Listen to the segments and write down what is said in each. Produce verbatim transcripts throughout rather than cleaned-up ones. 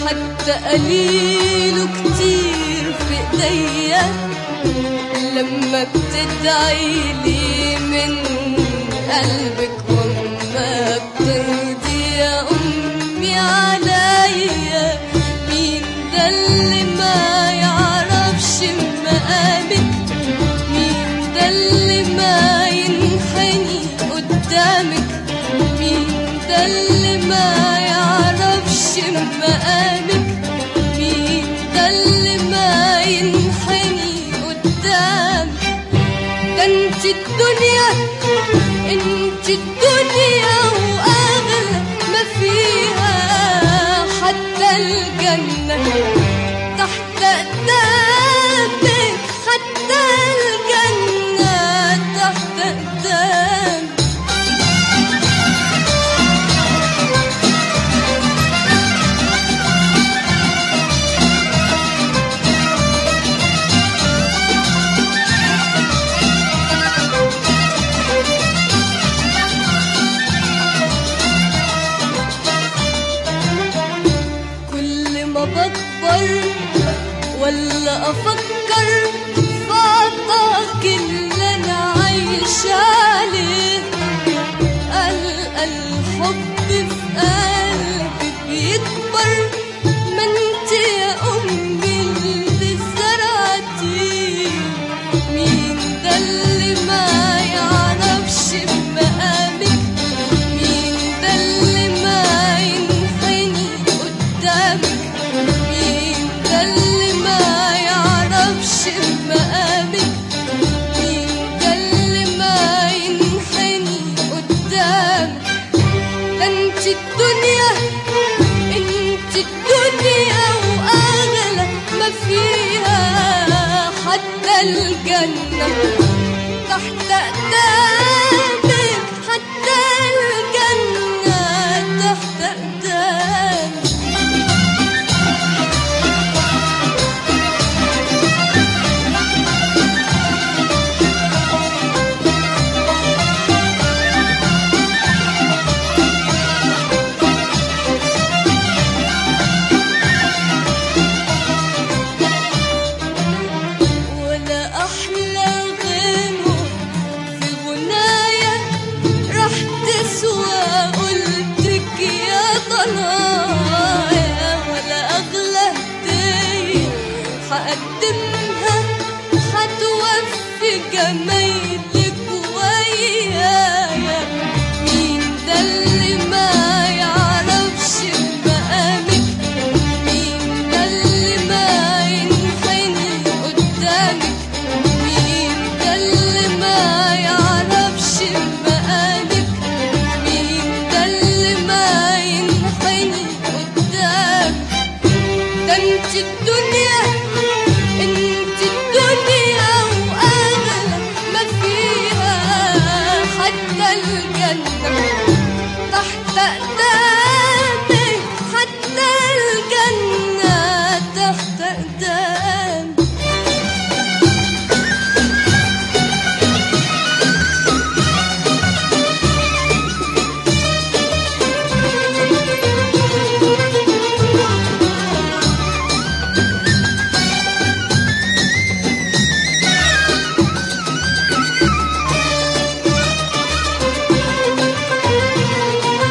حتى قليل كتير في ايديا لما بتدعيلي من قلبك وما بترضي يا أمي عليا. مين ده اللي ما يعرفش مقامك؟ مين ده اللي ما ينحني قدامك؟ مين ده اللي ما يعرفش مقامك؟ مين ده اللي ما ينحني قدامك؟ ده انت الدنيا، انت الدنيا واغلى ما فيها، حتى الجنة تحت قدامك، حتى الجنة تحت قدامك. بكبر ولا أفكر في عطاك اللي أنا عايشة عليه، ألقى الحب في قلبي بيكبر. ما انت يا أمي اللي زرعتيه. مين ده اللي ما يعرفش بمقامك؟ مين ده اللي ما ينحني قدامك؟ مين ده اللي ما يعرفش بمقامك؟ مين ده اللي ما ينحني قدامك؟ ده انت الدنيا، انت الدنيا واغلى ما فيها، حتى الجنة تحت قدامك، حتى الجنة تحت قدامك. هقدمها هتوفي جمايلك ويايا. مين ده اللي ما يعرفش بمقامك؟ مين ده اللي ما ينحني قدامك؟ مين ده اللي ما يعرفش بمقامك؟ مين ده اللي ما ينحني قدامك؟ ده انت الدنيا، انت الدنيا واغلى ما فيها، حتى الجنة تحت قدامك، حتى الجنة تحت قدامك.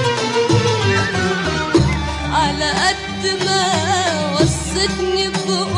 على قد ما وصتني بقول